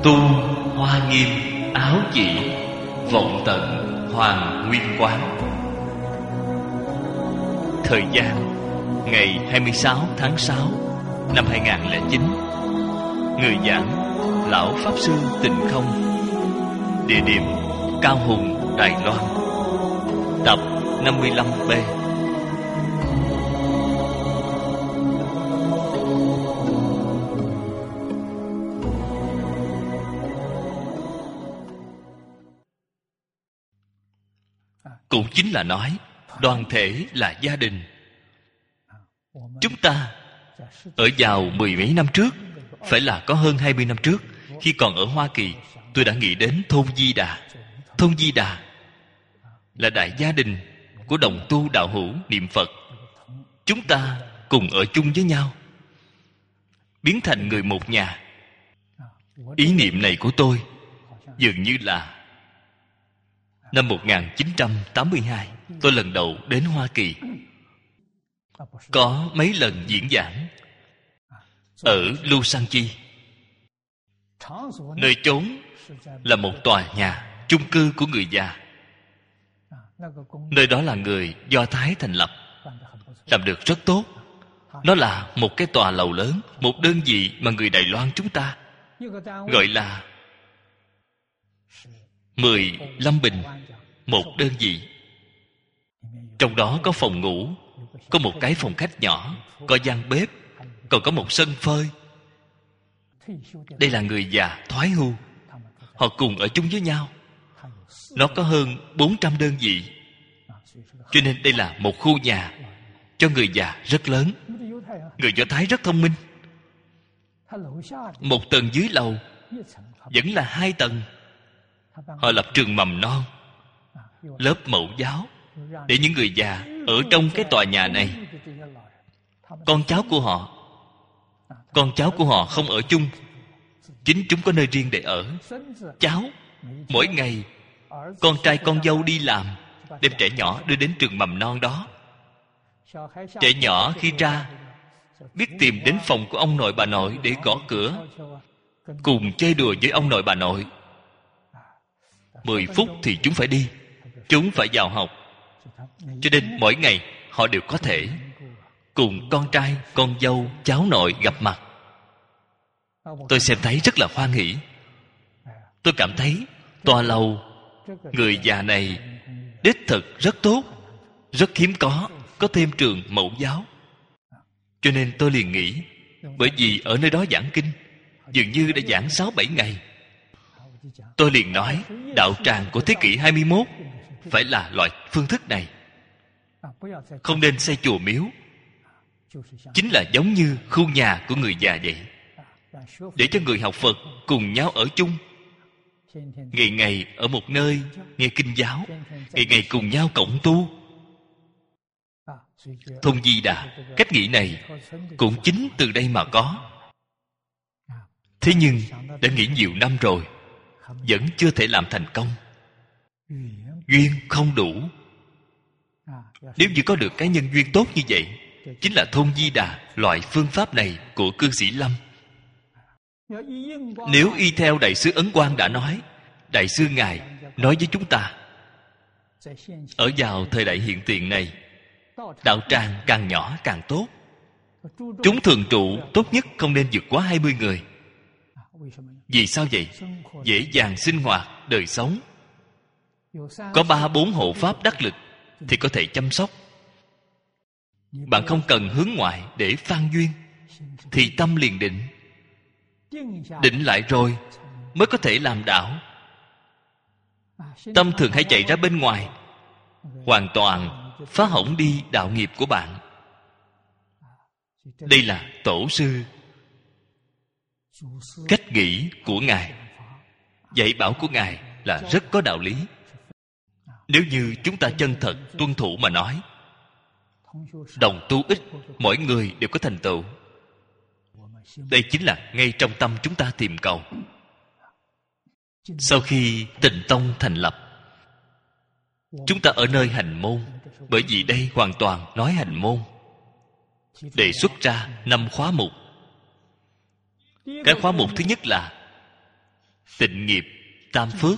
Tu Hoa Nghiêm Áo Chỉ, vọng tận Hoàng Nguyên Quán. Thời gian ngày 26 tháng 6 năm 2009. Người giảng Lão Pháp Sư Tịnh Không. Địa điểm Cao Hùng, Đài Loan. Tập 55B. Cũng chính là nói đoàn thể là gia đình. Chúng ta ở vào mười mấy năm trước, phải là có hơn 20 năm trước, khi còn ở Hoa Kỳ, tôi đã nghĩ đến thôn Di Đà. Thôn Di Đà là đại gia đình của đồng tu đạo hữu niệm Phật. Chúng ta cùng ở chung với nhau, biến thành người một nhà. Ý niệm này của tôi dường như là năm 1982, tôi lần đầu đến Hoa Kỳ. Có mấy lần diễn giảng ở Lusanchi. Nơi chốn là một tòa nhà chung cư của người già. Nơi đó là người Do Thái thành lập, làm được rất tốt. Nó là một cái tòa lầu lớn, một đơn vị mà người Đài Loan chúng ta gọi là 15 bình một đơn vị. Trong đó có phòng ngủ, có một cái phòng khách nhỏ, có gian bếp, còn có một sân phơi. Đây là người già thoái hưu, họ cùng ở chung với nhau. Nó có hơn 400 đơn vị, cho nên đây là một khu nhà cho người già rất lớn. Người Do Thái rất thông minh. Một tầng dưới lầu vẫn là 2 tầng. Họ lập trường mầm non, lớp mẫu giáo, để những người già ở trong cái tòa nhà này. Con cháu của họ không ở chung, chính chúng có nơi riêng để ở. Cháu mỗi ngày, con trai con dâu đi làm, đem trẻ nhỏ đưa đến trường mầm non đó. Trẻ nhỏ khi ra biết tìm đến phòng của ông nội bà nội để gõ cửa, cùng chơi đùa với ông nội bà nội. 10 phút thì chúng phải đi, chúng phải vào học. Cho nên mỗi ngày họ đều có thể cùng con trai, con dâu, cháu nội gặp mặt. Tôi xem thấy rất là hoan hỉ. Tôi cảm thấy tòa lầu người già này đích thực rất tốt, rất hiếm có thêm trường mẫu giáo. Cho nên tôi liền nghĩ, bởi vì ở nơi đó giảng kinh dường như đã giảng 6-7 ngày. Tôi liền nói đạo tràng của thế kỷ 21 phải là loại phương thức này. Không nên xây chùa miếu, chính là giống như khu nhà của người già vậy, để cho người học Phật cùng nhau ở chung, ngày ngày ở một nơi nghe kinh giáo, ngày ngày cùng nhau cộng tu. Thôn Di Đà, cách nghĩ này cũng chính từ đây mà có. Thế nhưng đã nghĩ nhiều năm rồi, vẫn chưa thể làm thành công. Duyên không đủ. Nếu như có được cái nhân duyên tốt như vậy, chính là thôn Di Đà loại phương pháp này của cư sĩ Lâm. Nếu y theo Đại sư Ấn Quang đã nói, Đại sư Ngài nói với chúng ta, ở vào thời đại hiện tiền này, đạo tràng càng nhỏ càng tốt. Chúng thường trụ tốt nhất không nên vượt quá 20 người. Vì sao vậy? Dễ dàng sinh hoạt, đời sống. Có 3-4 hộ pháp đắc lực thì có thể chăm sóc. Bạn không cần hướng ngoại để phan duyên, thì tâm liền định. Định lại rồi mới có thể làm đạo. Tâm thường hay chạy ra bên ngoài, hoàn toàn phá hỏng đi đạo nghiệp của bạn. Đây là tổ sư cách nghĩ của Ngài, dạy bảo của Ngài là rất có đạo lý. Nếu như chúng ta chân thật tuân thủ mà nói, đồng tu ích, mỗi người đều có thành tựu. Đây chính là ngay trong tâm chúng ta tìm cầu. Sau khi Tịnh Tông thành lập, chúng ta ở nơi hành môn, bởi vì đây hoàn toàn nói hành môn, đề xuất ra 5 khóa mục. Cái khóa mục thứ nhất là tịnh nghiệp tam phước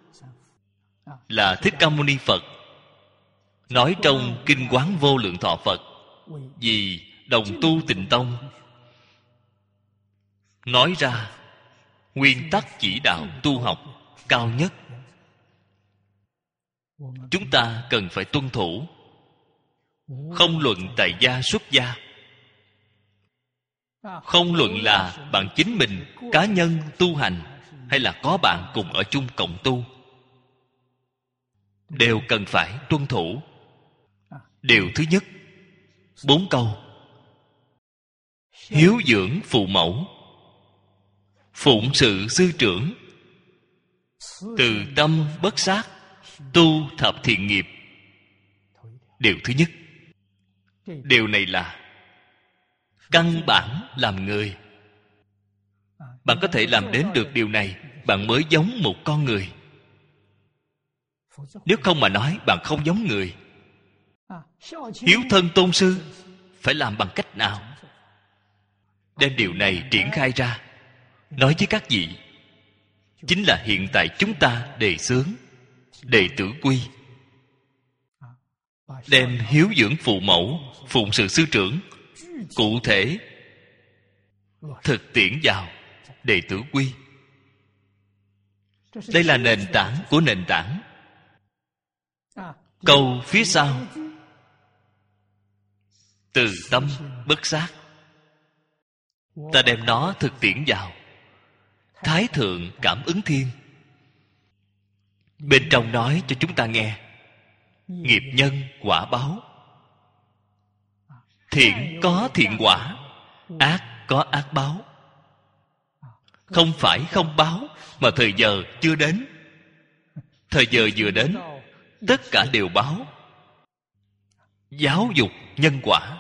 là Thích Ca Mâu Ni Phật nói trong Kinh Quán Vô Lượng Thọ Phật vì đồng tu Tịnh Tông nói ra nguyên tắc chỉ đạo tu học cao nhất, chúng ta cần phải tuân thủ. Không luận tại gia xuất gia, không luận là bạn chính mình cá nhân tu hành hay là có bạn cùng ở chung cộng tu, đều cần phải tuân thủ. Điều thứ nhất, 4 câu: hiếu dưỡng phụ mẫu, phụng sự sư trưởng, từ tâm bất sát, tu thập thiện nghiệp. Điều thứ nhất. Điều này là căn bản làm người. Bạn có thể làm đến được điều này, bạn mới giống một con người. Nếu không mà nói, bạn không giống người. Hiếu thân tôn sư phải làm bằng cách nào? Đem điều này triển khai ra, nói với các vị, chính là hiện tại chúng ta đề xướng đệ tử quy. Đem hiếu dưỡng phụ mẫu, phụng sự sư trưởng cụ thể thực tiễn vào đệ tử quy. Đây là nền tảng của nền tảng. Câu phía sau: từ tâm bất sát, ta đem nó thực tiễn vào Thái Thượng Cảm Ứng Thiên. Bên trong nói cho chúng ta nghe nghiệp nhân quả báo. Thiện có thiện quả, ác có ác báo. Không phải không báo, mà thời giờ chưa đến. Thời giờ vừa đến, tất cả đều báo. Giáo dục nhân quả.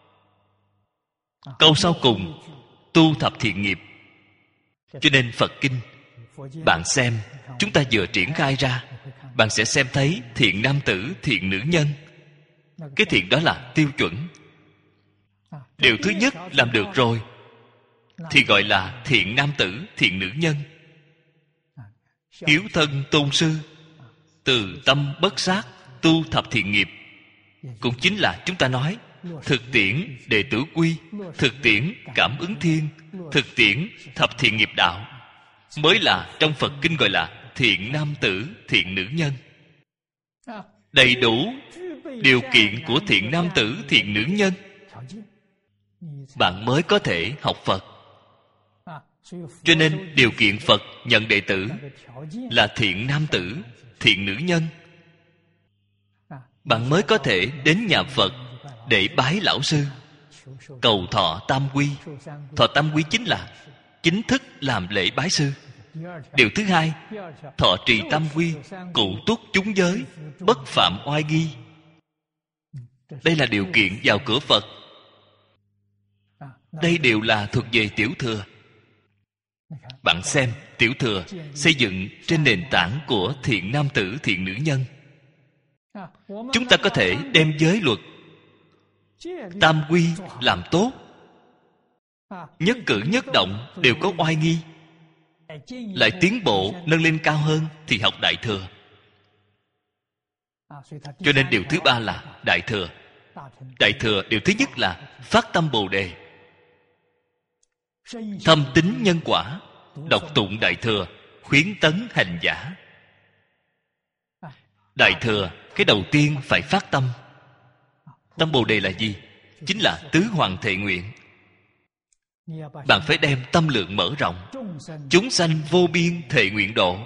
Câu sau cùng: tu thập thiện nghiệp. Cho nên Phật Kinh, bạn xem, chúng ta vừa triển khai ra, bạn sẽ xem thấy thiện nam tử, thiện nữ nhân. Cái thiện đó là tiêu chuẩn. Điều thứ nhất làm được rồi thì gọi là thiện nam tử, thiện nữ nhân. Hiếu thân tôn sư, từ tâm bất sát, tu thập thiện nghiệp, cũng chính là chúng ta nói thực tiễn đệ tử quy, thực tiễn cảm ứng thiên, thực tiễn thập thiện nghiệp đạo, mới là trong Phật Kinh gọi là thiện nam tử, thiện nữ nhân. Đầy đủ điều kiện của thiện nam tử, thiện nữ nhân, bạn mới có thể học Phật. Cho nên điều kiện Phật nhận đệ tử là thiện nam tử, thiện nữ nhân. Bạn mới có thể đến nhà Phật để bái lão sư, cầu thọ tam quy. Thọ tam quy chính là chính thức làm lễ bái sư. Điều thứ hai, thọ trì tam quy, cụ túc chúng giới, bất phạm oai nghi. Đây là điều kiện vào cửa Phật. Đây đều là thuộc về tiểu thừa. Bạn xem, tiểu thừa xây dựng trên nền tảng của thiện nam tử, thiện nữ nhân. Chúng ta có thể đem giới luật tam quy làm tốt, nhất cử nhất động đều có oai nghi, lại tiến bộ nâng lên cao hơn thì học đại thừa. Cho nên điều thứ ba là đại thừa. Đại thừa điều thứ nhất là phát tâm Bồ Đề, thâm tín nhân quả, đọc tụng đại thừa, khuyến tấn hành giả. Đại thừa cái đầu tiên phải phát tâm. Tâm Bồ Đề là gì? Chính là tứ hoàng thệ nguyện. Bạn phải đem tâm lượng mở rộng, chúng sanh vô biên thệ nguyện độ.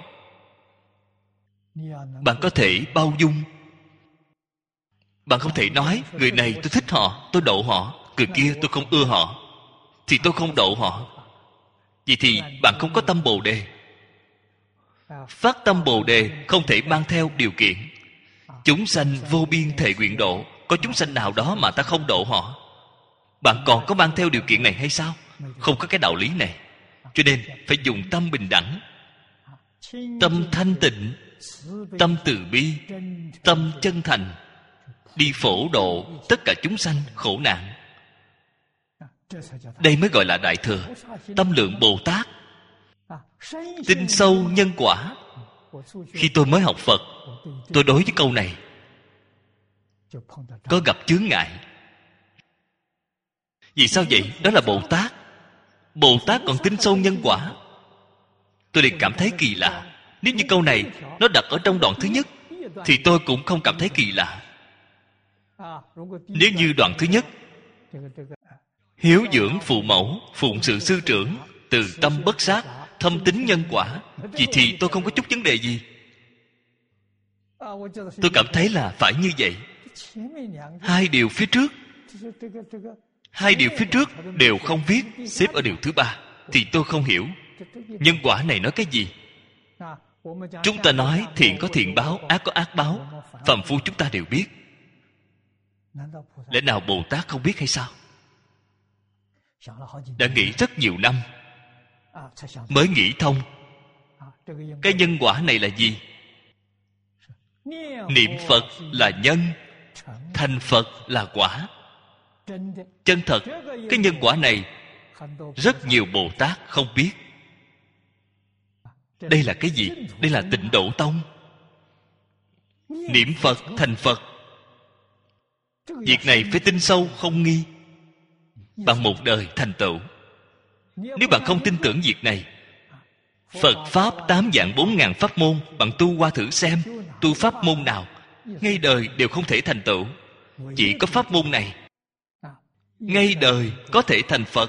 Bạn có thể bao dung. Bạn không thể nói người này tôi thích họ, tôi độ họ, người kia tôi không ưa họ, thì tôi không độ họ. Vậy thì bạn không có tâm Bồ Đề. Phát tâm Bồ Đề không thể mang theo điều kiện. Chúng sanh vô biên thệ nguyện độ. Có chúng sanh nào đó mà ta không độ họ? Bạn còn có mang theo điều kiện này hay sao? Không có cái đạo lý này. Cho nên phải dùng tâm bình đẳng, tâm thanh tịnh, tâm từ bi, tâm chân thành, đi phổ độ tất cả chúng sanh khổ nạn. Đây mới gọi là đại thừa. Tâm lượng Bồ Tát Tin sâu nhân quả. Khi tôi mới học Phật, tôi đối với câu này có gặp chướng ngại. Vì sao vậy? Đó là Bồ Tát. Bồ Tát còn tin sâu nhân quả. Tôi liền cảm thấy kỳ lạ. Nếu như câu này nó đặt ở trong đoạn thứ nhất thì tôi cũng không cảm thấy kỳ lạ. Nếu như đoạn thứ nhất, hiếu dưỡng phụ mẫu, phụng sự sư trưởng, từ tâm bất sát, thâm tín nhân quả, vậy thì tôi không có chút vấn đề gì. Tôi cảm thấy là phải như vậy. Hai điều phía trước đều không viết, xếp ở điều thứ ba, thì tôi không hiểu nhân quả này nói cái gì. Chúng ta nói thiện có thiện báo, ác có ác báo, phàm phu chúng ta đều biết. Lẽ nào Bồ Tát không biết hay sao? Đã nghĩ rất nhiều năm mới nghĩ thông. Cái nhân quả này là gì? Niệm Phật là nhân, thành Phật là quả. Chân thật, cái nhân quả này rất nhiều Bồ Tát không biết. Đây là cái gì? Đây là Tịnh Độ Tông. Niệm Phật thành Phật, việc này phải tin sâu không nghi. Bằng một đời thành tựu. Nếu bạn không tin tưởng việc này, Phật Pháp 8 vạn 4 ngàn pháp môn, bạn tu qua thử xem, tu pháp môn nào ngay đời đều không thể thành tựu. Chỉ có pháp môn này ngay đời có thể thành Phật.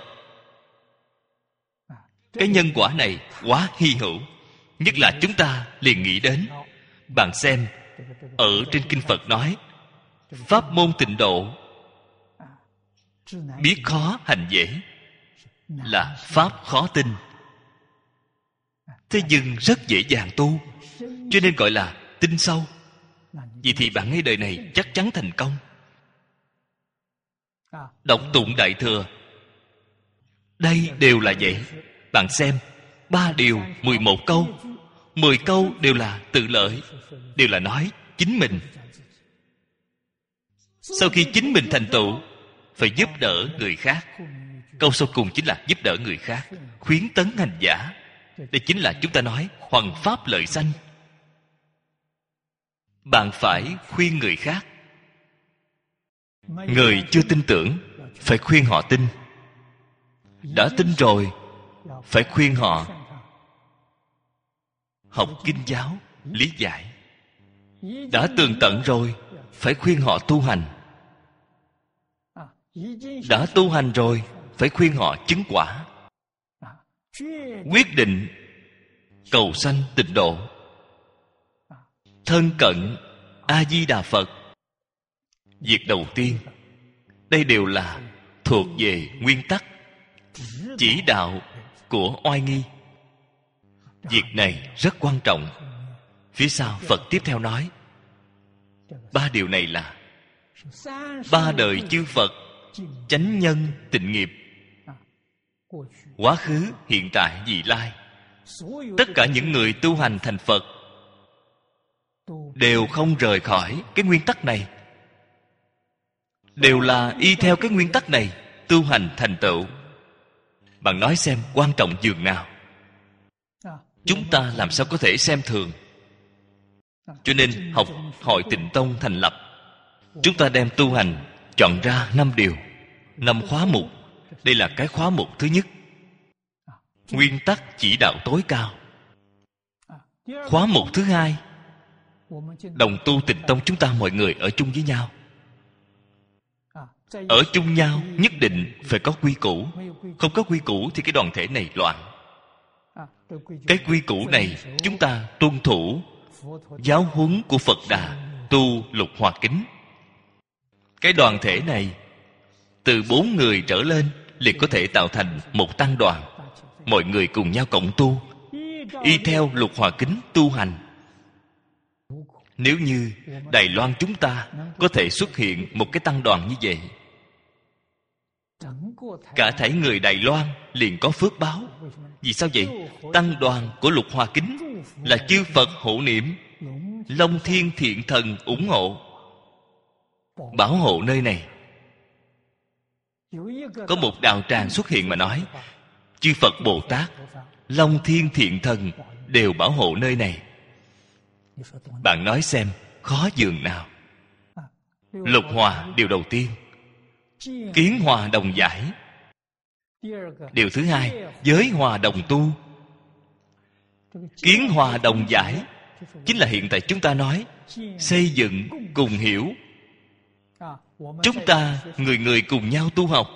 Cái nhân quả này quá hy hữu. Nhất là chúng ta liền nghĩ đến. Bạn xem, ở trên Kinh Phật nói, pháp môn tịnh độ, biết khó hành dễ, là pháp khó tin. Thế nhưng rất dễ dàng tu, cho nên gọi là tin sâu. Vậy thì bạn ngay đời này chắc chắn thành công. Đọc tụng Đại Thừa, đây đều là vậy. Bạn xem, 3 điều 11 câu, 10 câu đều là tự lợi, đều là nói chính mình. Sau khi chính mình thành tựu, phải giúp đỡ người khác. Câu sau cùng chính là giúp đỡ người khác, khuyến tấn hành giả. Đây chính là chúng ta nói hoằng pháp lợi sanh. Bạn phải khuyên người khác. Người chưa tin tưởng, phải khuyên họ tin. Đã tin rồi, phải khuyên họ học kinh giáo, lý giải. Đã tường tận rồi, phải khuyên họ tu hành. Đã tu hành rồi, phải khuyên họ chứng quả. Quyết định cầu sanh tịnh độ, thân cận A Di Đà Phật. Việc đầu tiên, đây đều là thuộc về nguyên tắc chỉ đạo của oai nghi. Việc này rất quan trọng. Phía sau Phật tiếp theo nói, 3 điều này là 3 đời chư Phật chánh nhân tịnh nghiệp, quá khứ, hiện tại, vị lai. Tất cả những người tu hành thành Phật đều không rời khỏi cái nguyên tắc này, đều là y theo cái nguyên tắc này tu hành thành tựu. Bạn nói xem quan trọng dường nào. Chúng ta làm sao có thể xem thường. Cho nên học Hội Tịnh Tông thành lập, chúng ta đem tu hành chọn ra 5 điều, 5 khóa mục. Đây là cái khóa mục thứ nhất, nguyên tắc chỉ đạo tối cao. Khóa mục thứ hai, đồng tu Tịnh Tông chúng ta mọi người ở chung với nhau. Ở chung nhau nhất định phải có quy củ. Không có quy củ thì cái đoàn thể này loạn. Cái quy củ này chúng ta tuân thủ giáo huấn của Phật Đà, tu Lục Hòa Kính. Cái đoàn thể này từ 4 người trở lên liền có thể tạo thành một tăng đoàn. Mọi người cùng nhau cộng tu, y theo Lục Hòa Kính tu hành. Nếu như Đài Loan chúng ta có thể xuất hiện một cái tăng đoàn như vậy, cả thảy người Đài Loan liền có phước báo. Vì sao vậy? Tăng đoàn của Lục Hòa Kính là chư Phật hộ niệm, Long Thiên Thiện Thần ủng hộ, bảo hộ nơi này. Có một đạo tràng xuất hiện mà nói, chư Phật Bồ Tát Long thiên thiện thần đều bảo hộ nơi này. Bạn nói xem, khó dường nào. Lục hòa điều đầu tiên, kiến hòa đồng giải. Điều thứ hai, giới hòa đồng tu. Kiến hòa đồng giải chính là hiện tại chúng ta nói xây dựng cùng hiểu. Chúng ta người người cùng nhau tu học.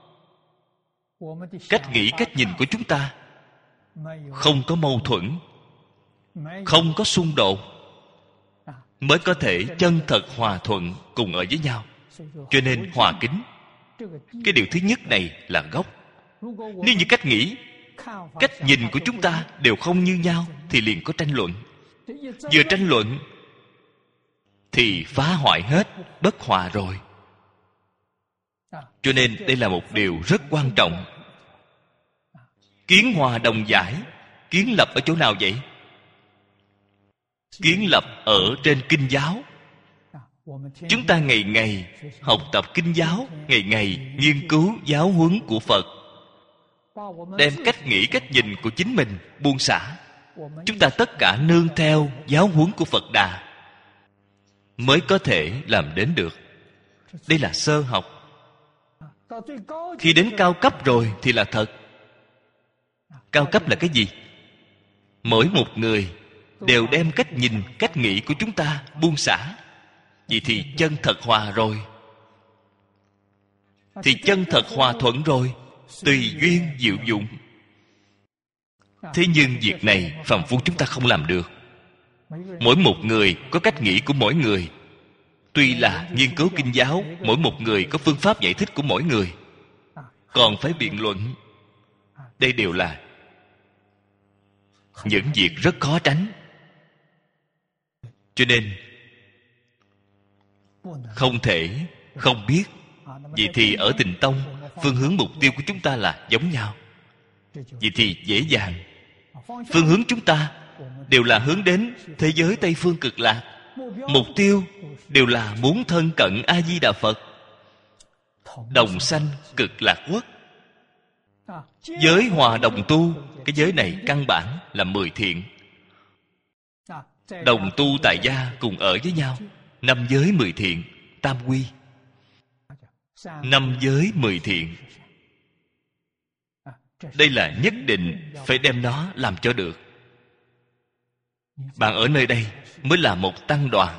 Cách nghĩ cách nhìn của chúng ta không có mâu thuẫn, không có xung đột, mới có thể chân thật hòa thuận cùng ở với nhau. Cho nên hòa kính, cái điều thứ nhất này là gốc. Nếu như cách nghĩ, cách nhìn của chúng ta đều không như nhau thì liền có tranh luận. Vừa tranh luận thì phá hoại hết, bất hòa rồi. Cho nên đây là một điều rất quan trọng. Kiến hòa đồng giải. Kiến lập ở chỗ nào vậy? Kiến lập ở trên kinh giáo. Chúng ta ngày ngày học tập kinh giáo, ngày ngày nghiên cứu giáo huấn của Phật, đem cách nghĩ cách nhìn của chính mình buông xả. Chúng ta tất cả nương theo giáo huấn của Phật Đà mới có thể làm đến được. Đây là sơ học. Khi đến cao cấp rồi thì là thật. Cao cấp là cái gì? Mỗi một người đều đem cách nhìn, cách nghĩ của chúng ta buông xả. Vậy thì chân thật hòa rồi. Thì chân thật hòa thuận rồi, tùy duyên diệu dụng. Thế nhưng việc này phàm phu chúng ta không làm được. Mỗi một người có cách nghĩ của mỗi người. Tuy là nghiên cứu kinh giáo, mỗi một người có phương pháp giải thích của mỗi người, còn phải biện luận. Đây đều là những việc rất khó tránh. Cho nên không thể không biết. Vậy thì ở Tịnh Tông, phương hướng mục tiêu của chúng ta là giống nhau. Vậy thì dễ dàng. Phương hướng chúng ta đều là hướng đến thế giới Tây Phương Cực Lạc. Mục tiêu đều là muốn thân cận A Di Đà Phật, đồng sanh Cực Lạc Quốc. Giới hòa đồng tu. Cái giới này căn bản là 10 thiện. Đồng tu tại gia cùng ở với nhau. 5 giới 10 thiện, tam quy. 5 giới 10 thiện. Đây là nhất định phải đem nó làm cho được. Bạn ở nơi đây mới là một tăng đoàn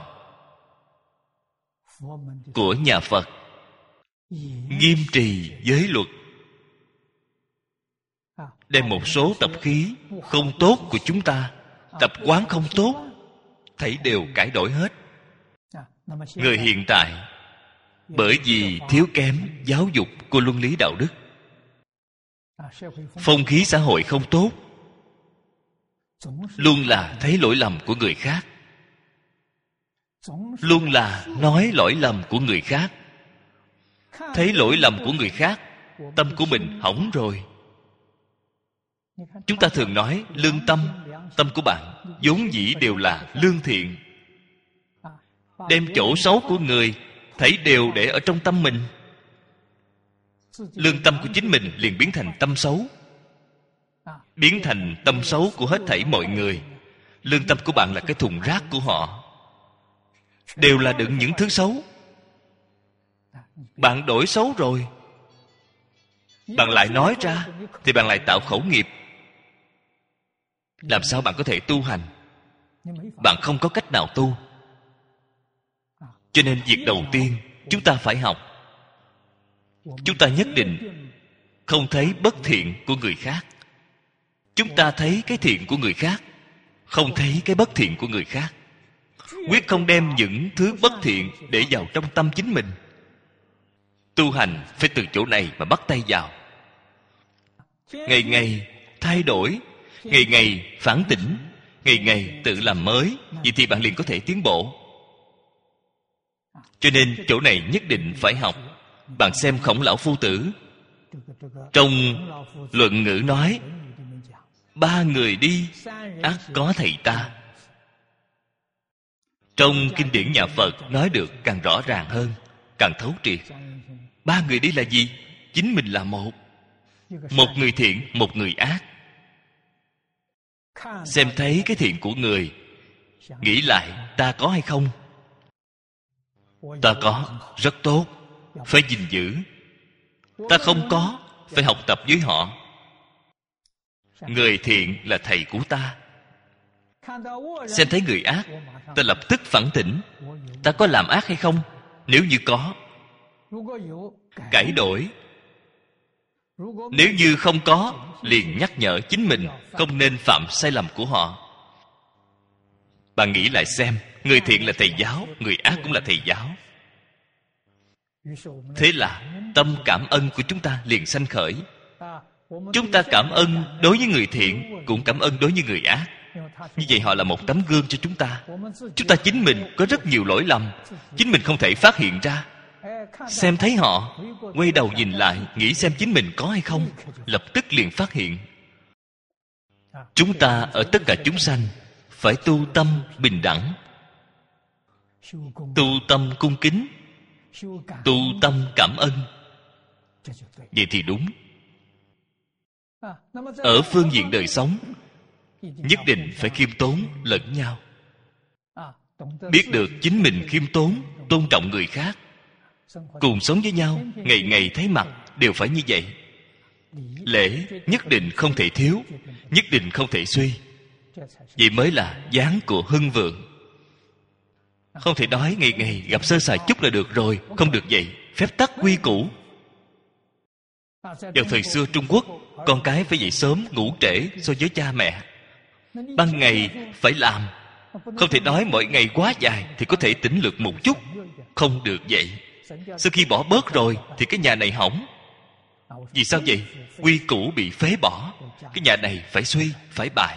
của nhà Phật, nghiêm trì giới luật, đem một số tập khí không tốt của chúng ta, tập quán không tốt, thảy đều cải đổi hết. Người hiện tại bởi vì thiếu kém giáo dục của luân lý đạo đức, phong khí xã hội không tốt, luôn là thấy lỗi lầm của người khác, luôn là nói lỗi lầm của người khác. Thấy lỗi lầm của người khác, tâm của mình hỏng rồi. Chúng ta thường nói lương tâm. Tâm của bạn vốn dĩ đều là lương thiện. Đem chỗ xấu của người thấy đều để ở trong tâm mình. Lương tâm của chính mình liền biến thành tâm xấu, biến thành tâm xấu của hết thảy mọi người. Lương tâm của bạn là cái thùng rác của họ, đều là đựng những thứ xấu. Bạn đổi xấu rồi, bạn lại nói ra, thì bạn lại tạo khẩu nghiệp. Làm sao bạn có thể tu hành? Bạn không có cách nào tu. Cho nên việc đầu tiên chúng ta phải học. Chúng ta nhất định không thấy bất thiện của người khác. Chúng ta thấy cái thiện của người khác, không thấy cái bất thiện của người khác. Quyết không đem những thứ bất thiện để vào trong tâm chính mình. Tu hành phải từ chỗ này mà bắt tay vào. Ngày ngày thay đổi, ngày ngày phản tỉnh, ngày ngày tự làm mới. Vậy thì bạn liền có thể tiến bộ. Cho nên chỗ này nhất định phải học. Bạn xem Khổng Lão Phu Tử, trong luận ngữ nói 3 người đi ắt có thầy ta. Trong kinh điển nhà Phật nói được càng rõ ràng hơn, càng thấu triệt. 3 người đi là gì? Chính mình là một. Một người thiện, một người ác. xem thấy cái thiện của người, nghĩ lại ta có hay không. Ta có, rất tốt, phải gìn giữ. Ta không có, phải học tập với họ. Người thiện là thầy của ta. Xem thấy người ác, ta lập tức phản tỉnh, ta có làm ác hay không? Nếu như có, cải đổi. Nếu như không có, liền nhắc nhở chính mình không nên phạm sai lầm của họ. Bạn nghĩ lại xem, người thiện là thầy giáo, người ác cũng là thầy giáo. Thế là tâm cảm ân của chúng ta liền sanh khởi. Chúng ta cảm ơn đối với người thiện, cũng cảm ơn đối với người ác. Như vậy họ là một tấm gương cho chúng ta. Chúng ta chính mình có rất nhiều lỗi lầm, chính mình không thể phát hiện ra. Xem thấy họ, quay đầu nhìn lại, nghĩ xem chính mình có hay không, lập tức liền phát hiện. Chúng ta ở tất cả chúng sanh phải tu tâm bình đẳng, tu tâm cung kính, tu tâm cảm ơn. Vậy thì đúng. Ở phương diện đời sống, nhất định phải khiêm tốn lẫn nhau. Biết được chính mình khiêm tốn, tôn trọng người khác, cùng sống với nhau, ngày ngày thấy mặt đều phải như vậy. Lễ nhất định không thể thiếu, nhất định không thể suy. Vậy mới là dáng của hưng vượng. Không thể nói ngày ngày gặp sơ sài chút là được rồi. Không được vậy. Phép tắc quy củ. Vào thời xưa Trung Quốc, con cái phải dậy sớm ngủ trễ so với cha mẹ. Ban ngày phải làm. Không thể nói mỗi ngày quá dài thì có thể tĩnh lực một chút. Không được vậy. Sau khi bỏ bớt rồi thì cái nhà này hỏng. Vì sao vậy? Quy củ bị phế bỏ. Cái nhà này phải suy, phải bại.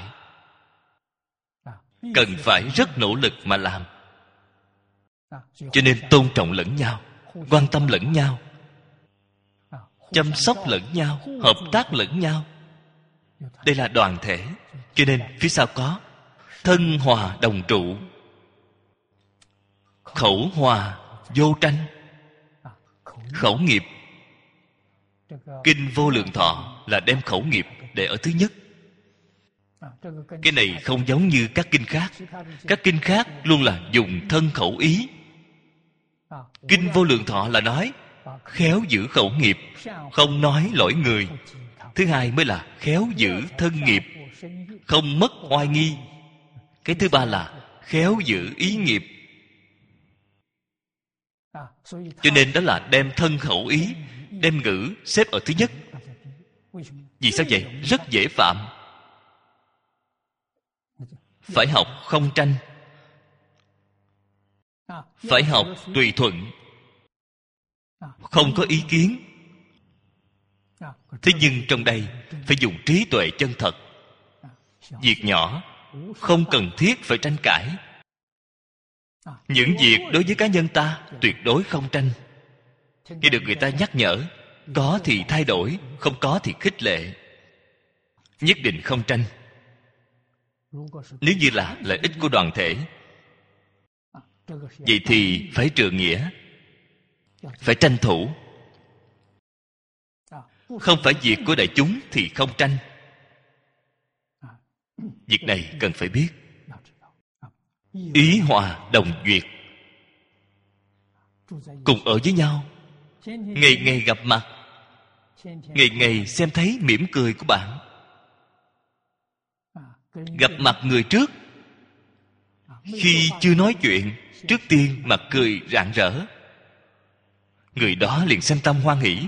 Cần phải rất nỗ lực mà làm. Cho nên tôn trọng lẫn nhau, quan tâm lẫn nhau, chăm sóc lẫn nhau, hợp tác lẫn nhau. Đây là đoàn thể. Cho nên phía sau có thân hòa đồng trụ, khẩu hòa vô tranh. Khẩu nghiệp, Kinh Vô Lượng Thọ là đem khẩu nghiệp để ở thứ nhất. Cái này không giống như các kinh khác. Các kinh khác luôn là dùng thân khẩu ý. Kinh Vô Lượng Thọ là nói khéo giữ khẩu nghiệp, không nói lỗi người. Thứ hai mới là khéo giữ thân nghiệp, không mất oai nghi. Cái thứ ba là khéo giữ ý nghiệp. Cho nên đó là đem thân khẩu ý, đem ngữ xếp ở thứ nhất. Vì sao vậy? Rất dễ phạm. Phải học không tranh, phải học tùy thuận, không có ý kiến. Thế nhưng trong đây phải dùng trí tuệ chân thật. Việc nhỏ không cần thiết phải tranh cãi. Những việc đối với cá nhân ta tuyệt đối không tranh. Nghe được người ta nhắc nhở, có thì thay đổi, không có thì khích lệ. Nhất định không tranh. Nếu như là lợi ích của đoàn thể, vậy thì phải trượng nghĩa, phải tranh thủ. Không phải việc của đại chúng thì không tranh. Việc này cần phải biết. Ý hòa đồng duyệt, cùng ở với nhau, ngày ngày gặp mặt, ngày ngày xem thấy mỉm cười của bạn. Gặp mặt người trước, khi chưa nói chuyện, trước tiên mặt cười rạng rỡ, người đó liền sanh tâm hoan hỷ.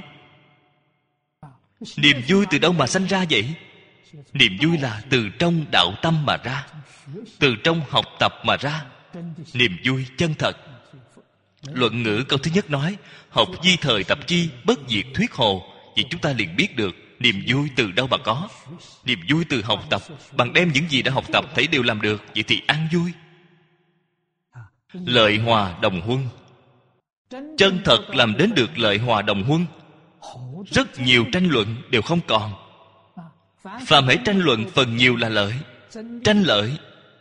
Niềm vui từ đâu mà sanh ra vậy? Niềm vui là từ trong đạo tâm mà ra, từ trong học tập mà ra. Niềm vui chân thật. Luận ngữ câu thứ nhất nói học di thời tập chi, bất diệt thuyết hồ. Vậy chúng ta liền biết được niềm vui từ đâu mà có. Niềm vui từ học tập. Bằng đem những gì đã học tập thấy đều làm được, vậy thì an vui. Lợi hòa đồng huân. Chân thật làm đến được lợi hòa đồng huân, rất nhiều tranh luận đều không còn. Phàm hãy tranh luận phần nhiều là lợi, tranh lợi.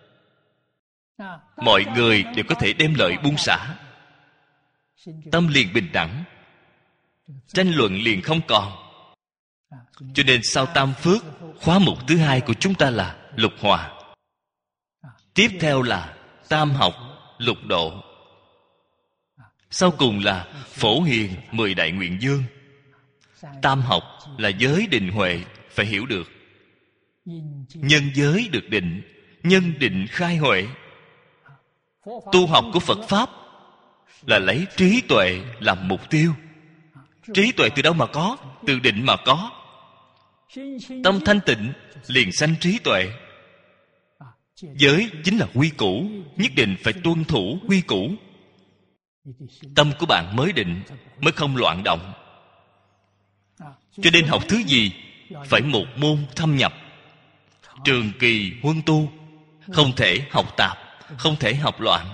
Mọi người đều có thể đem lợi buông xả, tâm liền bình đẳng, tranh luận liền không còn. Cho nên sau tam phước, khóa mục thứ hai của chúng ta là lục hòa. Tiếp theo là tam học, lục độ. Sau cùng là phổ hiền 10 đại nguyện dương. Tam học là giới định huệ, phải hiểu được. Nhân giới được định, nhân định khai huệ. Tu học của Phật Pháp là lấy trí tuệ làm mục tiêu. Trí tuệ từ đâu mà có? Từ định mà có. Tâm thanh tịnh liền sanh trí tuệ. Giới chính là quy củ, nhất định phải tuân thủ quy củ. Tâm của bạn mới định, mới không loạn động. Cho nên học thứ gì phải một môn thâm nhập, trường kỳ huân tu. Không thể học tạp, không thể học loạn.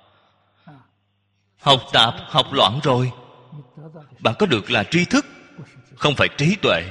Học tạp, học loạn rồi, bạn có được là tri thức, không phải trí tuệ.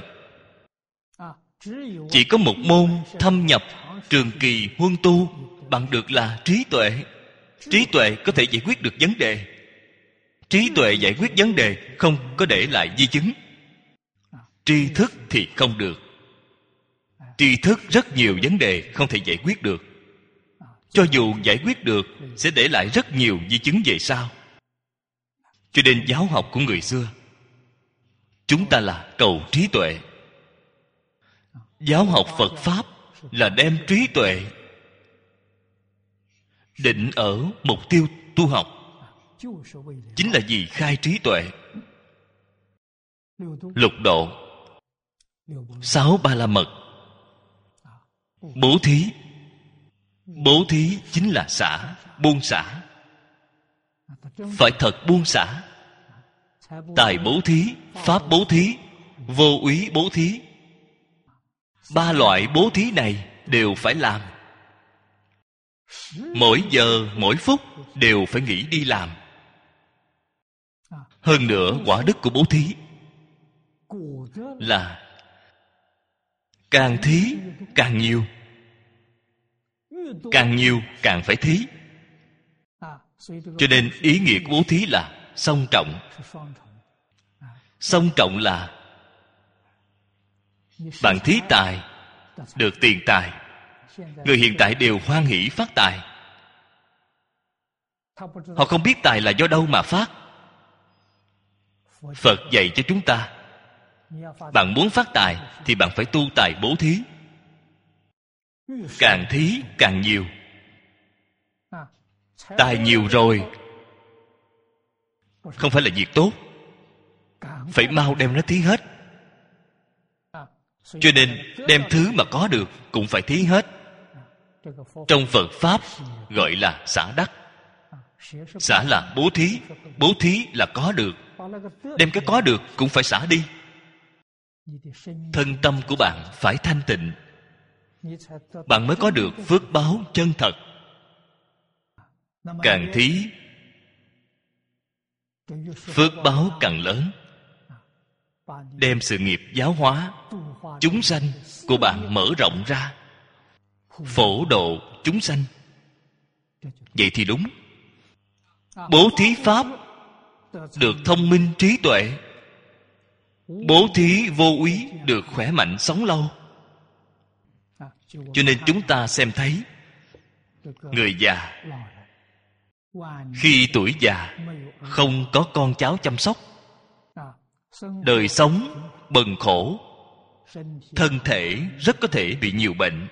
Chỉ có một môn thâm nhập, trường kỳ huân tu, bạn được là trí tuệ. Trí tuệ có thể giải quyết được vấn đề. Trí tuệ giải quyết vấn đề, không có để lại di chứng. Tri thức thì không được. Tri thức rất nhiều vấn đề không thể giải quyết được. Cho dù giải quyết được, sẽ để lại rất nhiều di chứng về sau. Cho nên giáo học của người xưa, chúng ta là cầu trí tuệ. Giáo học Phật Pháp là đem trí tuệ định ở mục tiêu tu học. Chính là vì khai trí tuệ. Lục độ, 6 ba la mật. Bố thí. Bố thí chính là xả, buông xả. Phải thật buông xả. Tài bố thí, pháp bố thí, vô úy bố thí. 3 loại bố thí này đều phải làm. Mỗi giờ, mỗi phút đều phải nghĩ đi làm. Hơn nữa, quả đức của bố thí là càng thí càng nhiều. Càng nhiều càng phải thí. Cho nên ý nghĩa của bố thí là song trọng. Song trọng là bạn thí tài, được tiền tài. Người hiện tại đều hoan hỷ phát tài. Họ không biết tài là do đâu mà phát. Phật dạy cho chúng ta, bạn muốn phát tài thì bạn phải tu tài bố thí. Càng thí càng nhiều. Tài nhiều rồi không phải là việc tốt, phải mau đem nó thí hết. Cho nên đem thứ mà có được cũng phải thí hết. Trong Phật Pháp gọi là xả đắc. Xả là bố thí. Bố thí là có được. Đem cái có được cũng phải xả đi. Thân tâm của bạn phải thanh tịnh, bạn mới có được phước báo chân thật. Càng thí, phước báo càng lớn. Đem sự nghiệp giáo hóa chúng sanh của bạn mở rộng ra, phổ độ chúng sanh. Vậy thì đúng. Bố thí pháp được thông minh trí tuệ. Bố thí vô úy được khỏe mạnh sống lâu. Cho nên chúng ta xem thấy người già khi tuổi già không có con cháu chăm sóc, đời sống bần khổ, thân thể rất có thể bị nhiều bệnh.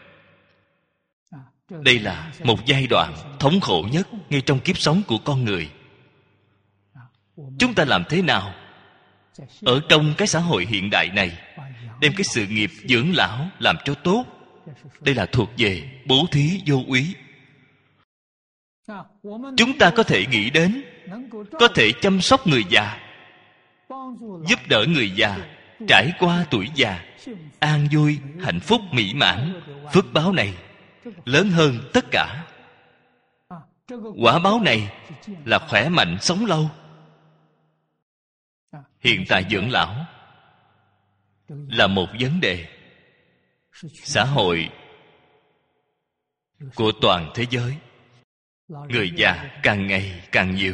Đây là một giai đoạn thống khổ nhất ngay trong kiếp sống của con người. Chúng ta làm thế nào ở trong cái xã hội hiện đại này đem cái sự nghiệp dưỡng lão làm cho tốt? Đây là thuộc về bố thí vô úy. Chúng ta có thể nghĩ đến có thể chăm sóc người già, giúp đỡ người già trải qua tuổi già an vui, hạnh phúc, mỹ mãn. Phước báo này lớn hơn tất cả. Quả báo này là khỏe mạnh sống lâu. Hiện tại dưỡng lão là một vấn đề xã hội của toàn thế giới. Người già càng ngày càng nhiều.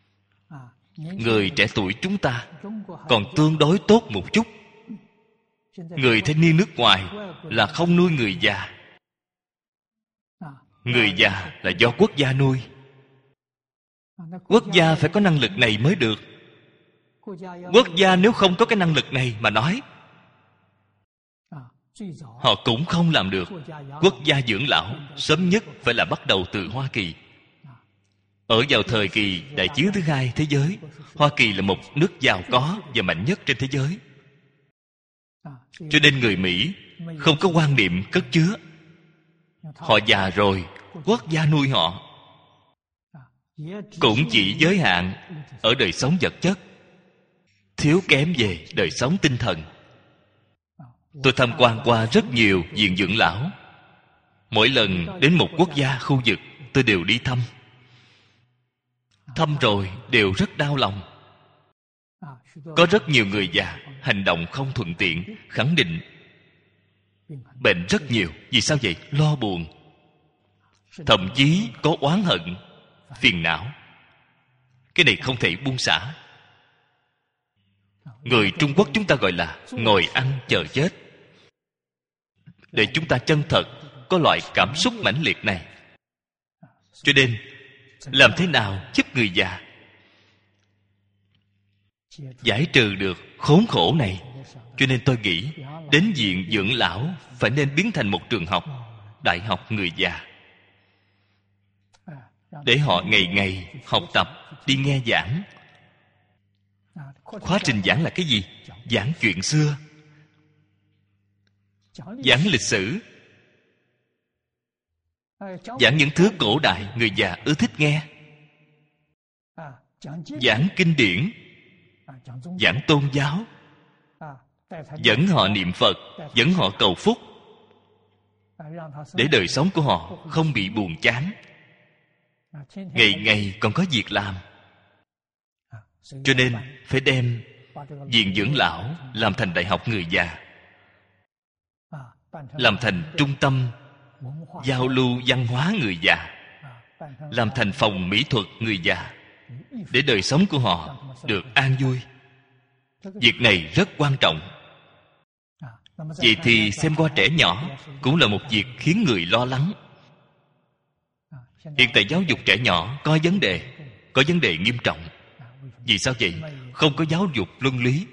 Người trẻ tuổi chúng ta còn tương đối tốt một chút. Người thanh niên nước ngoài là không nuôi người già. Người già là do quốc gia nuôi. Quốc gia phải có năng lực này mới được. Quốc gia nếu không có cái năng lực này mà nói, họ cũng không làm được. Quốc gia dưỡng lão sớm nhất phải là bắt đầu từ Hoa Kỳ. Ở vào thời kỳ đại chiến thứ hai thế giới, Hoa Kỳ là một nước giàu có và mạnh nhất trên thế giới. Cho nên người Mỹ không có quan niệm cất chứa. Họ già rồi, quốc gia nuôi họ, cũng chỉ giới hạn ở đời sống vật chất, thiếu kém về đời sống tinh thần. Tôi tham quan qua rất nhiều viện dưỡng lão. Mỗi lần đến một quốc gia, khu vực, tôi đều đi thăm. Thăm rồi đều rất đau lòng. Có rất nhiều người già hành động không thuận tiện, khẳng định bệnh rất nhiều. Vì sao vậy? Lo buồn, thậm chí có oán hận, phiền não. Cái này không thể buông xả. Người Trung Quốc chúng ta gọi là ngồi ăn chờ chết. Để chúng ta chân thật có loại cảm xúc mãnh liệt này. Cho nên làm thế nào giúp người già giải trừ được khốn khổ này? Cho nên tôi nghĩ đến viện dưỡng lão phải nên biến thành một trường học, đại học người già, để họ ngày ngày học tập, đi nghe giảng. Khóa trình giảng là cái gì? Giảng chuyện xưa, giảng lịch sử, giảng những thứ cổ đại người già ưa thích nghe, giảng kinh điển, giảng tôn giáo, dẫn họ niệm Phật, dẫn họ cầu phúc, để đời sống của họ không bị buồn chán, ngày ngày còn có việc làm. Cho nên phải đem viện dưỡng lão làm thành đại học người già, làm thành trung tâm giao lưu văn hóa người già, làm thành phòng mỹ thuật người già, để đời sống của họ được an vui. Việc này rất quan trọng. Vậy thì xem qua trẻ nhỏ cũng là một việc khiến người lo lắng. Hiện tại giáo dục trẻ nhỏ có vấn đề nghiêm trọng. Vì sao vậy? Không có giáo dục luân lý,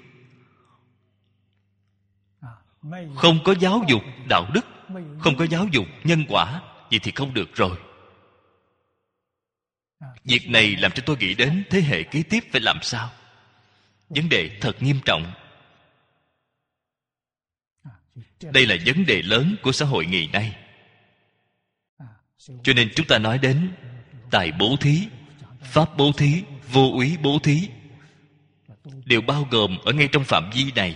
không có giáo dục đạo đức, không có giáo dục nhân quả. Vậy thì không được rồi. Việc này làm cho tôi nghĩ đến thế hệ kế tiếp phải làm sao. Vấn đề thật nghiêm trọng. Đây là vấn đề lớn của xã hội ngày nay. Cho nên chúng ta nói đến tài bố thí, pháp bố thí, vô úy bố thí, đều bao gồm ở ngay trong phạm vi này.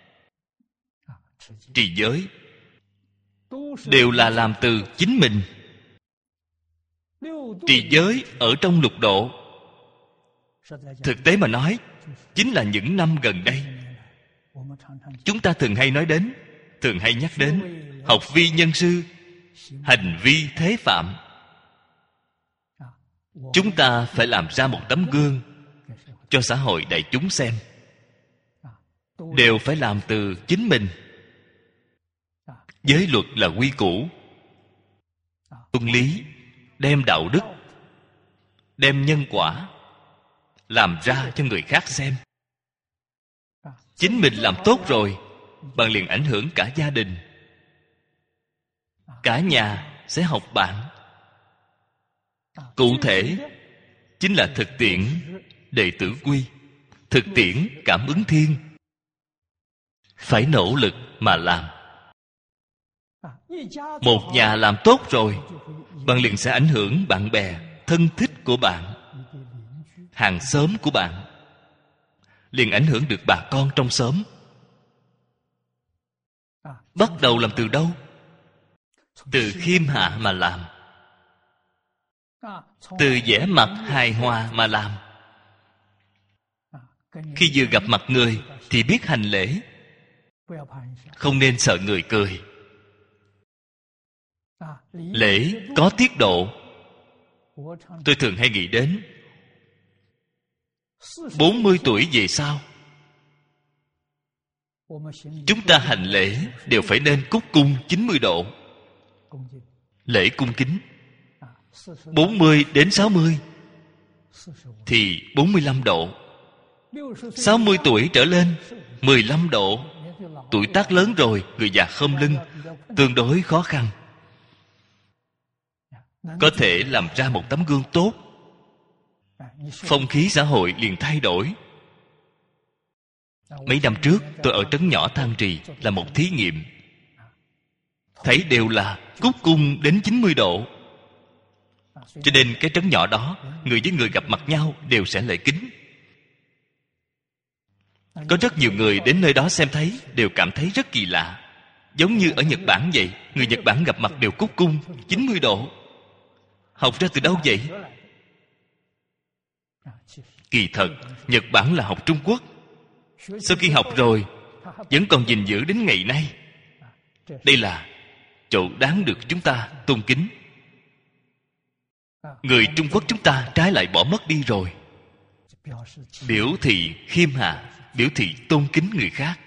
Trì giới đều là làm từ chính mình. Trì giới ở trong lục độ, thực tế mà nói, chính là những năm gần đây chúng ta thường hay nói đến, thường hay nhắc đến học vi nhân sư, hành vi thế phạm. Chúng ta phải làm ra một tấm gương cho xã hội đại chúng xem. Đều phải làm từ chính mình. Giới luật là quy củ, tuân lý, đem đạo đức, đem nhân quả làm ra cho người khác xem. Chính mình làm tốt rồi, bạn liền ảnh hưởng cả gia đình, cả nhà sẽ học bạn. Cụ thể chính là thực tiễn đệ tử quy, thực tiễn cảm ứng thiên. Phải nỗ lực mà làm. Một nhà làm tốt rồi, bạn liền sẽ ảnh hưởng bạn bè, thân thích của bạn, hàng xóm của bạn, liền ảnh hưởng được bà con trong xóm. Bắt đầu làm từ đâu? Từ khiêm hạ mà làm, từ vẻ mặt hài hòa mà làm. Khi vừa gặp mặt người thì biết hành lễ, không nên sợ người cười. Lễ có tiết độ. Tôi thường hay nghĩ đến 40 tuổi về sau, Chúng ta hành lễ đều phải nên cúc cung 90 độ. Lễ cung kính 40 đến 60 thì 45 độ. 60 tuổi trở lên 15 độ. Tuổi tác lớn rồi, người già khom lưng tương đối khó khăn. Có thể làm ra một tấm gương tốt, phong khí xã hội liền thay đổi. Mấy năm trước tôi ở trấn nhỏ Than Trì là một thí nghiệm. Thấy đều là cúc cung đến 90 độ. Cho nên cái trấn nhỏ đó, người với người gặp mặt nhau đều sẽ lễ kính. Có rất nhiều người đến nơi đó xem thấy đều cảm thấy rất kỳ lạ. Giống như ở Nhật Bản vậy, người Nhật Bản gặp mặt đều cúc cung 90 độ. Học ra từ đâu vậy? Kỳ thật, Nhật Bản là học Trung Quốc. Sau khi học rồi vẫn còn gìn giữ đến ngày nay. Đây là chỗ đáng được chúng ta tôn kính. Người Trung Quốc chúng ta trái lại bỏ mất đi rồi. Biểu thị khiêm hạ, biểu thị tôn kính người khác.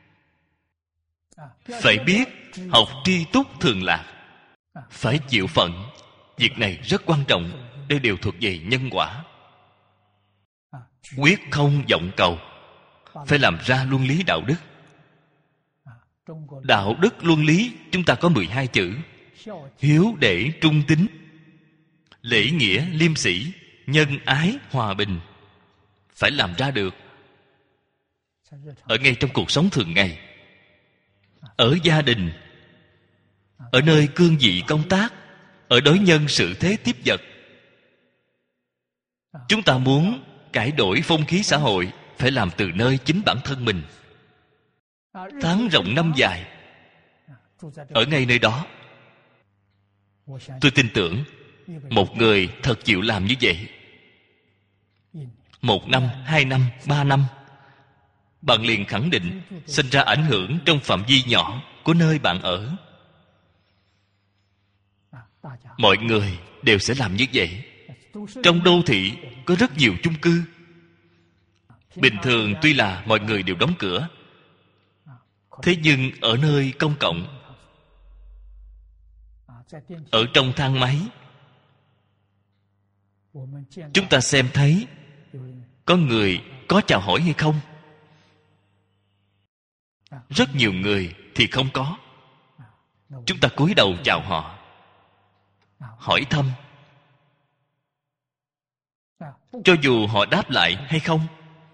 Phải biết học tri túc thường lạc, phải chịu phận. Việc này rất quan trọng. Đây đều thuộc về nhân quả. Quyết không vọng cầu, phải làm ra luân lý đạo đức. Đạo đức luân lý chúng ta có 12 chữ: hiếu đệ trung tín, lễ nghĩa liêm sĩ, nhân ái hòa bình. Phải làm ra được. Ở ngay trong cuộc sống thường ngày, ở gia đình, ở nơi cương vị công tác, ở đối nhân sự thế tiếp vật. Chúng ta muốn cải đổi phong khí xã hội, phải làm từ nơi chính bản thân mình. Tháng rộng năm dài, ở ngay nơi đó. Tôi tin tưởng một người thật chịu làm như vậy, 1 năm, 2 năm, 3 năm, bạn liền khẳng định sinh ra ảnh hưởng trong phạm vi nhỏ của nơi bạn ở. Mọi người đều sẽ làm như vậy. Trong đô thị có rất nhiều chung cư. Bình thường tuy là mọi người đều đóng cửa, thế nhưng ở nơi công cộng, ở trong thang máy, chúng ta xem thấy có người có chào hỏi hay không? Rất nhiều người thì không có. Chúng ta cúi đầu chào họ, hỏi thăm. Cho dù họ đáp lại hay không,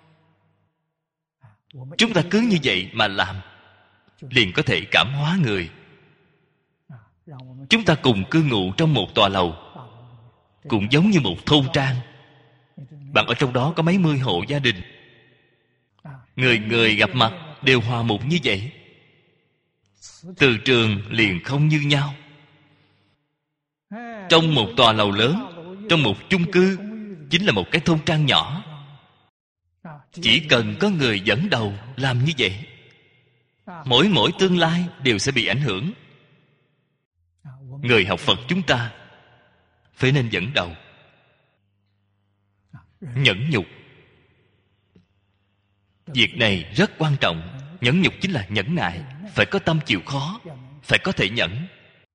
chúng ta cứ như vậy mà làm, liền có thể cảm hóa người. Chúng ta cùng cư ngụ trong một tòa lầu, cũng giống như một thôn trang. Bạn ở trong đó có mấy mươi hộ gia đình, người người gặp mặt đều hòa mục như vậy. Từ trường liền không như nhau. Trong một tòa lầu lớn, trong một chung cư, chính là một cái thôn trang nhỏ. Chỉ cần có người dẫn đầu làm như vậy, mỗi tương lai đều sẽ bị ảnh hưởng. Người học Phật chúng ta phải nên dẫn đầu. Nhẫn nhục, việc này rất quan trọng. Nhẫn nhục chính là nhẫn nại. Phải có tâm chịu khó, phải có thể nhẫn.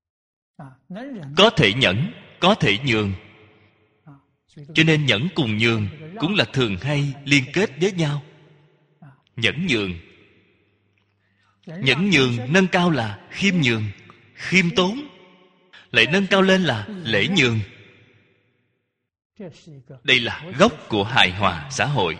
Có thể nhẫn, có thể nhường. Cho nên nhẫn cùng nhường cũng là thường hay liên kết với nhau. Nhẫn nhường, nhẫn nhường nâng cao là khiêm nhường, khiêm tốn. Lại nâng cao lên là lễ nhường. Đây là gốc của hài hòa xã hội.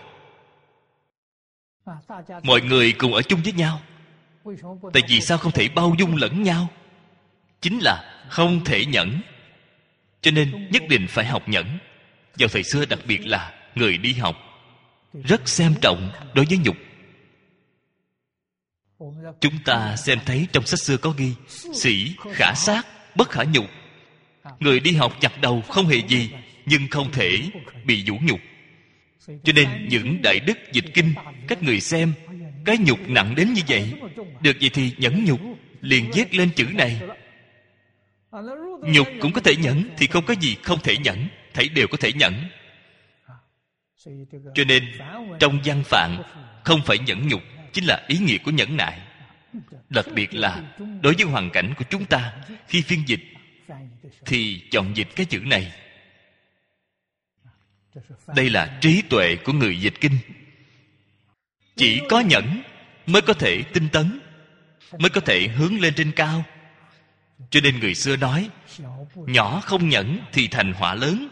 Mọi người cùng ở chung với nhau. Tại vì sao không thể bao dung lẫn nhau? Chính là không thể nhẫn. Cho nên nhất định phải học nhẫn. Vào thời xưa đặc biệt là người đi học rất xem trọng đối với nhục. Chúng ta xem thấy trong sách xưa có ghi: sĩ khả sát, bất khả nhục. Người đi học chặt đầu không hề gì, nhưng không thể bị vũ nhục. Cho nên những đại đức dịch kinh, các người xem cái nhục nặng đến như vậy. Được vậy thì nhẫn nhục, liền viết lên chữ này. Nhục cũng có thể nhẫn, thì không có gì không thể nhẫn, thảy đều có thể nhẫn. Cho nên trong văn phạn không phải nhẫn nhục, chính là ý nghĩa của nhẫn nại. Đặc biệt là đối với hoàn cảnh của chúng ta, khi phiên dịch thì chọn dịch cái chữ này. Đây là trí tuệ của người dịch kinh. Chỉ có nhẫn mới có thể tinh tấn, mới có thể hướng lên trên cao. Cho nên người xưa nói, nhỏ không nhẫn thì thành họa lớn.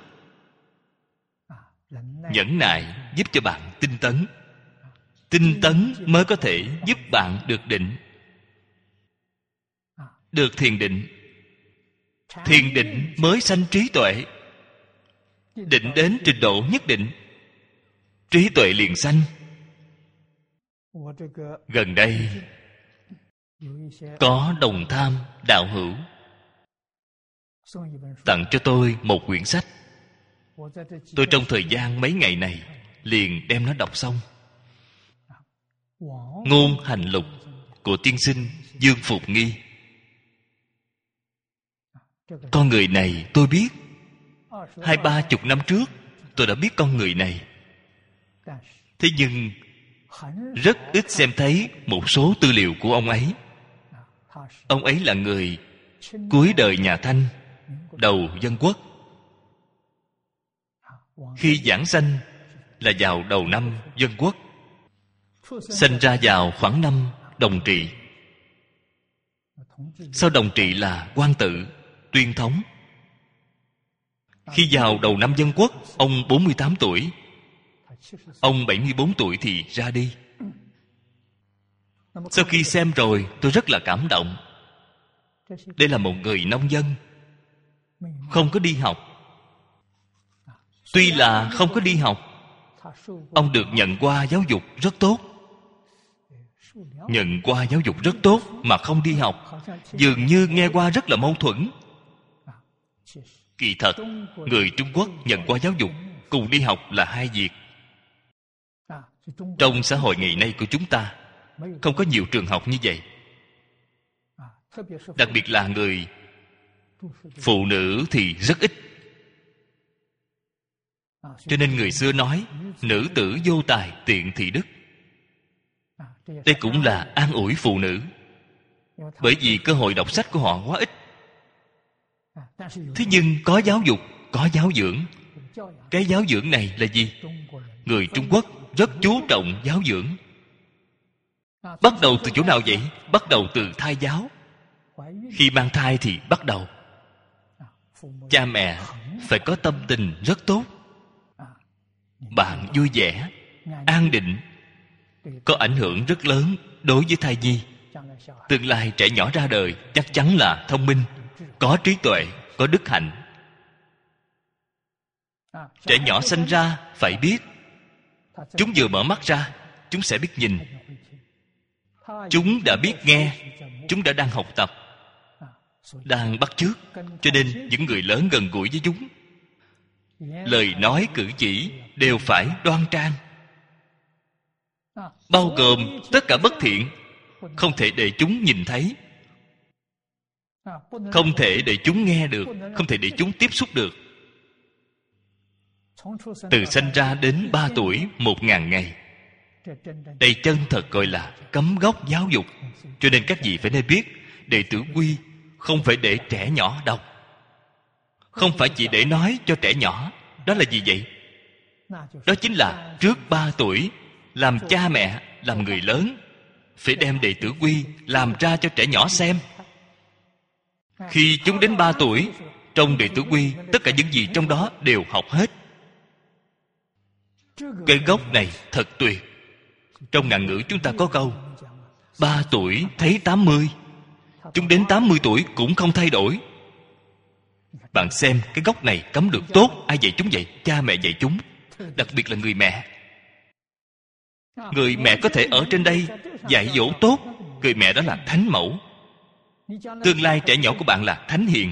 Nhẫn nại giúp cho bạn tinh tấn. Tinh tấn mới có thể giúp bạn được định, được thiền định. Thiền định mới sanh trí tuệ. Định đến trình độ nhất định, trí tuệ liền sanh. Gần đây có đồng tham đạo hữu tặng cho tôi một quyển sách. Tôi trong thời gian mấy ngày này liền đem nó đọc xong. Ngôn hành lục của tiên sinh Dương Phục Nghi. Con người này tôi biết. 20-30 năm trước tôi đã biết con người này. Thế nhưng rất ít xem thấy một số tư liệu của ông ấy. Ông ấy là người cuối đời nhà Thanh, đầu Dân Quốc. Khi giảng sanh là vào đầu năm Dân Quốc, sinh ra vào khoảng năm Đồng Trị. Sau Đồng Trị là Quang Tự, Tuyên Thống. Khi vào đầu năm Dân Quốc, ông 48 tuổi. Ông 74 tuổi thì ra đi. Sau khi xem rồi, tôi rất là cảm động. Đây là một người nông dân, không có đi học. Tuy là không có đi học, ông được nhận qua giáo dục rất tốt. Nhận qua giáo dục rất tốt mà không đi học, dường như nghe qua rất là mâu thuẫn. Kỳ thật, người Trung Quốc nhận qua giáo dục cùng đi học là hai việc. Trong xã hội ngày nay của chúng ta, không có nhiều trường học như vậy. Đặc biệt là người phụ nữ thì rất ít. Cho nên người xưa nói, nữ tử vô tài tiện thị đức. Đây cũng là an ủi phụ nữ, bởi vì cơ hội đọc sách của họ quá ít. Thế nhưng có giáo dục, có giáo dưỡng. Cái giáo dưỡng này là gì? Người Trung Quốc rất chú trọng giáo dưỡng. Bắt đầu từ chỗ nào vậy? Bắt đầu từ thai giáo. Khi mang thai thì bắt đầu. Cha mẹ phải có tâm tình rất tốt. Bạn vui vẻ, an định, có ảnh hưởng rất lớn đối với thai nhi. Tương lai trẻ nhỏ ra đời chắc chắn là thông minh, có trí tuệ, có đức hạnh. Trẻ nhỏ sinh ra phải biết. Chúng vừa mở mắt ra, chúng sẽ biết nhìn. Chúng đã biết nghe. Chúng đã đang học tập, đang bắt chước. Cho nên những người lớn gần gũi với chúng, lời nói cử chỉ đều phải đoan trang, bao gồm tất cả bất thiện, không thể để chúng nhìn thấy, không thể để chúng nghe được, không thể để chúng tiếp xúc được. Từ sanh ra đến 3 tuổi 1000 ngày, đây chân thật gọi là cấm gốc giáo dục. Cho nên các vị phải nên biết, đệ tử quy không phải để trẻ nhỏ đọc, không phải chỉ để nói cho trẻ nhỏ. Đó là gì vậy? Đó chính là trước 3 tuổi, làm cha mẹ, làm người lớn, phải đem đệ tử quy làm ra cho trẻ nhỏ xem. Khi chúng đến 3 tuổi, trong đệ tử quy, tất cả những gì trong đó đều học hết. Cái gốc này thật tuyệt. Trong ngạn ngữ chúng ta có câu 3 tuổi thấy 80. Chúng đến 80 tuổi cũng không thay đổi. Bạn xem cái gốc này cấm được tốt. Ai dạy chúng vậy? Cha mẹ dạy chúng. Đặc biệt là người mẹ. Người mẹ có thể ở trên đây dạy dỗ tốt. Người mẹ đó là thánh mẫu. Tương lai trẻ nhỏ của bạn là thánh hiền.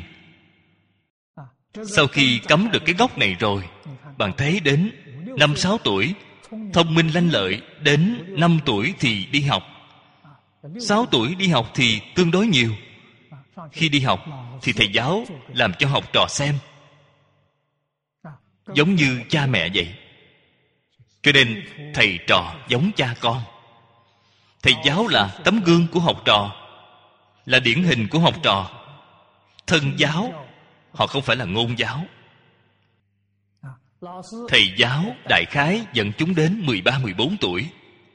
Sau khi cấm được cái gốc này rồi, bạn thấy đến 5-6 tuổi thông minh lanh lợi, đến 5 tuổi thì đi học. 6 tuổi đi học thì tương đối nhiều. Khi đi học thì thầy giáo làm cho học trò xem, giống như cha mẹ vậy. Cho nên thầy trò giống cha con. Thầy giáo là tấm gương của học trò, là điển hình của học trò. Thân giáo, họ không phải là ngôn giáo. Thầy giáo đại khái dẫn chúng đến 13-14 tuổi.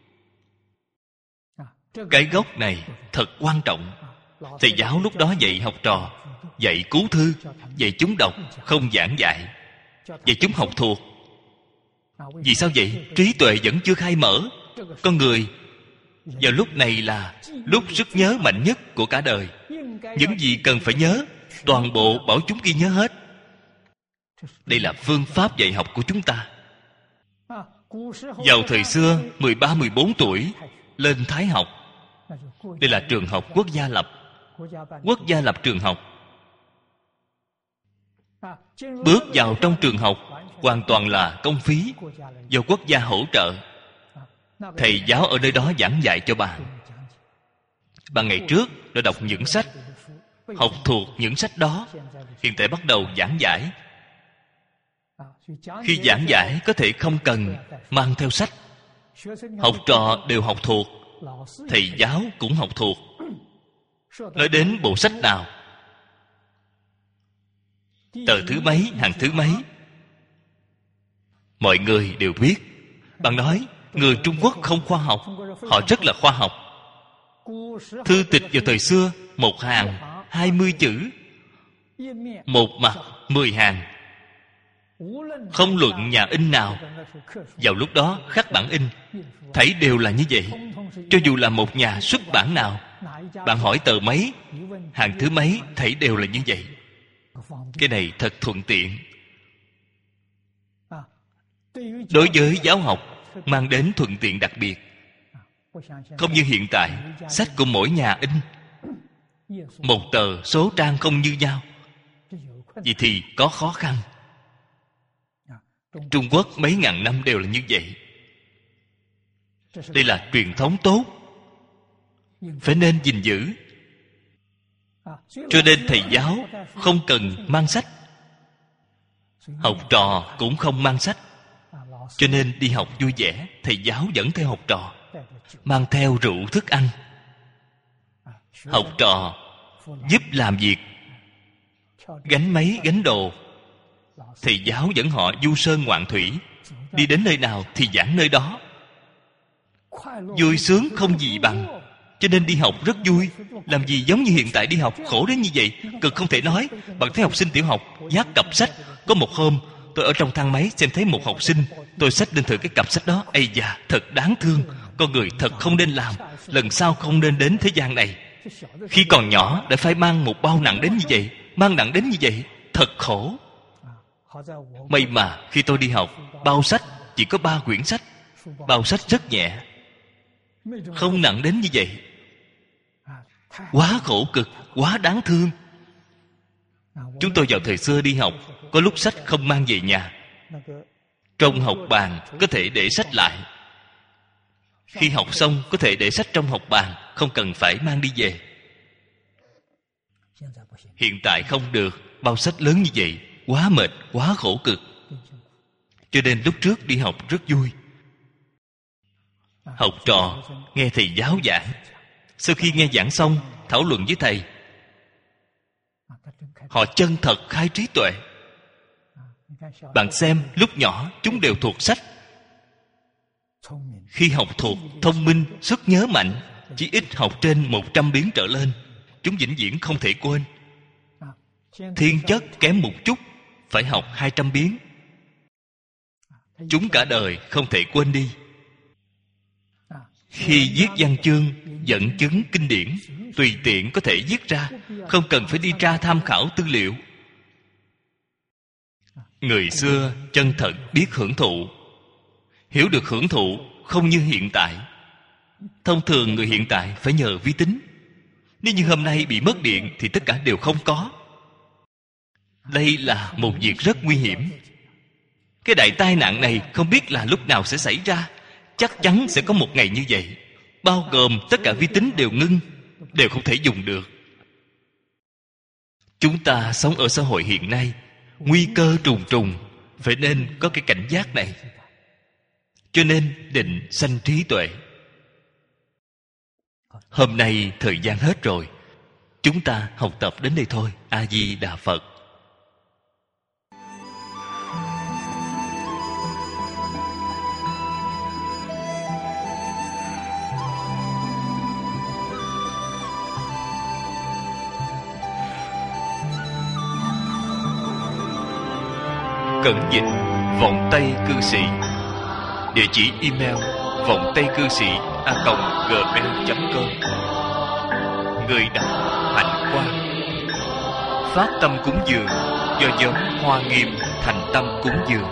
Cái gốc này thật quan trọng. Thầy giáo lúc đó dạy học trò, dạy cứu thư, dạy chúng đọc, không giảng dạy, dạy chúng học thuộc. Vì sao vậy? Trí tuệ vẫn chưa khai mở. Con người vào lúc này là lúc sức nhớ mạnh nhất của cả đời. Những gì cần phải nhớ, toàn bộ bảo chúng ghi nhớ hết. Đây là phương pháp dạy học của chúng ta. Vào thời xưa 13-14 tuổi lên Thái học. Đây là trường học quốc gia lập. Quốc gia lập trường học. Bước vào trong trường học hoàn toàn là công phí, do quốc gia hỗ trợ. Thầy giáo ở nơi đó giảng dạy cho bạn. Bạn ngày trước đã đọc những sách, học thuộc những sách đó. Hiện tại bắt đầu giảng giải. Khi giảng giải có thể không cần mang theo sách. Học trò đều học thuộc, thầy giáo cũng học thuộc. Nói đến bộ sách nào, tờ thứ mấy, hàng thứ mấy, mọi người đều biết. Bạn nói người Trung Quốc không khoa học, họ rất là khoa học. Thư tịch vào thời xưa, một hàng 20 chữ, một mặt 10 hàng. Không luận nhà in nào, vào lúc đó khắc bản in, thấy đều là như vậy. Cho dù là một nhà xuất bản nào, bạn hỏi tờ mấy, hàng thứ mấy, thấy đều là như vậy. Cái này thật thuận tiện. Đối với giáo học mang đến thuận tiện đặc biệt. Không như hiện tại, sách của mỗi nhà in một tờ số trang không như nhau. Vậy thì có khó khăn. Trung Quốc mấy ngàn năm đều là như vậy. Đây là truyền thống tốt, phải nên gìn giữ. Cho nên thầy giáo không cần mang sách, học trò cũng không mang sách. Cho nên đi học vui vẻ. Thầy giáo dẫn theo học trò, mang theo rượu thức ăn. Học trò giúp làm việc, gánh máy gánh đồ. Thầy giáo dẫn họ du sơn ngoạn thủy, đi đến nơi nào thì giảng nơi đó. Vui sướng không gì bằng. Cho nên đi học rất vui. Làm gì giống như hiện tại đi học khổ đến như vậy, cực không thể nói. Bạn thấy học sinh tiểu học vác cặp sách. Có một hôm tôi ở trong thang máy xem thấy một học sinh, tôi xách lên thử cái cặp sách đó. Ây da, thật đáng thương. Con người thật không nên làm. Lần sau không nên đến thế gian này. Khi còn nhỏ đã phải mang một bao nặng đến như vậy, mang nặng đến như vậy, thật khổ. May mà khi tôi đi học, bao sách chỉ có 3 quyển sách. Bao sách rất nhẹ, không nặng đến như vậy. Quá khổ cực, quá đáng thương. Chúng tôi vào thời xưa đi học, có lúc sách không mang về nhà. Trong học bàn có thể để sách lại. Khi học xong có thể để sách trong học bàn, không cần phải mang đi về. Hiện tại không được. Bao sách lớn như vậy, quá mệt, quá khổ cực. Cho nên lúc trước đi học rất vui. Học trò nghe thầy giáo giảng. Sau khi nghe giảng xong, thảo luận với thầy. Họ chân thật khai trí tuệ. Bạn xem, lúc nhỏ chúng đều thuộc sách. Khi học thuộc, thông minh, sức nhớ mạnh. Chỉ ít học trên 100 biến trở lên. Chúng vĩnh viễn không thể quên. Thiên chất kém một chút, phải học 200 biến. Chúng cả đời không thể quên đi. Khi viết văn chương, dẫn chứng kinh điển, tùy tiện có thể viết ra, không cần phải đi tra tham khảo tư liệu. Người xưa chân thật biết hưởng thụ, hiểu được hưởng thụ, không như hiện tại. Thông thường người hiện tại phải nhờ vi tính. Nếu như hôm nay bị mất điện thì tất cả đều không có. Đây là một việc rất nguy hiểm. Cái đại tai nạn này không biết là lúc nào sẽ xảy ra. Chắc chắn sẽ có một ngày như vậy, bao gồm tất cả vi tính đều ngưng, đều không thể dùng được. Chúng ta sống ở xã hội hiện nay, nguy cơ trùng trùng, phải nên có cái cảnh giác này. Cho nên định sanh trí tuệ. Hôm nay thời gian hết rồi, chúng ta học tập đến đây thôi. A Di Đà Phật. Cẩn dịch Vọng Tây Cư Sĩ. Địa chỉ email vongtaicư sĩ@gmail.com. Người đọc Hạnh Quang. Phát tâm cúng dường do nhóm Hoa Nghiêm thành tâm cúng dường.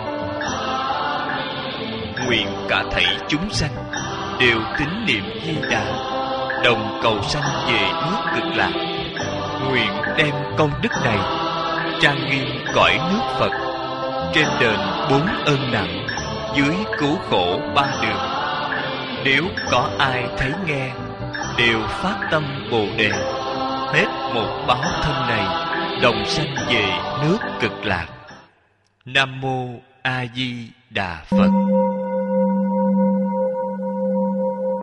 Nguyện cả thảy chúng sanh đều tín niệm Di Đà, đồng cầu sanh về nước Cực Lạc. Nguyện đem công đức này trang nghiêm cõi nước Phật, trên đền 4 ơn nặng, dưới cứu khổ 3 đường. Nếu có ai thấy nghe, đều phát tâm Bồ Đề, hết một báo thân này, đồng sanh về nước Cực Lạc. Nam Mô A Di Đà Phật.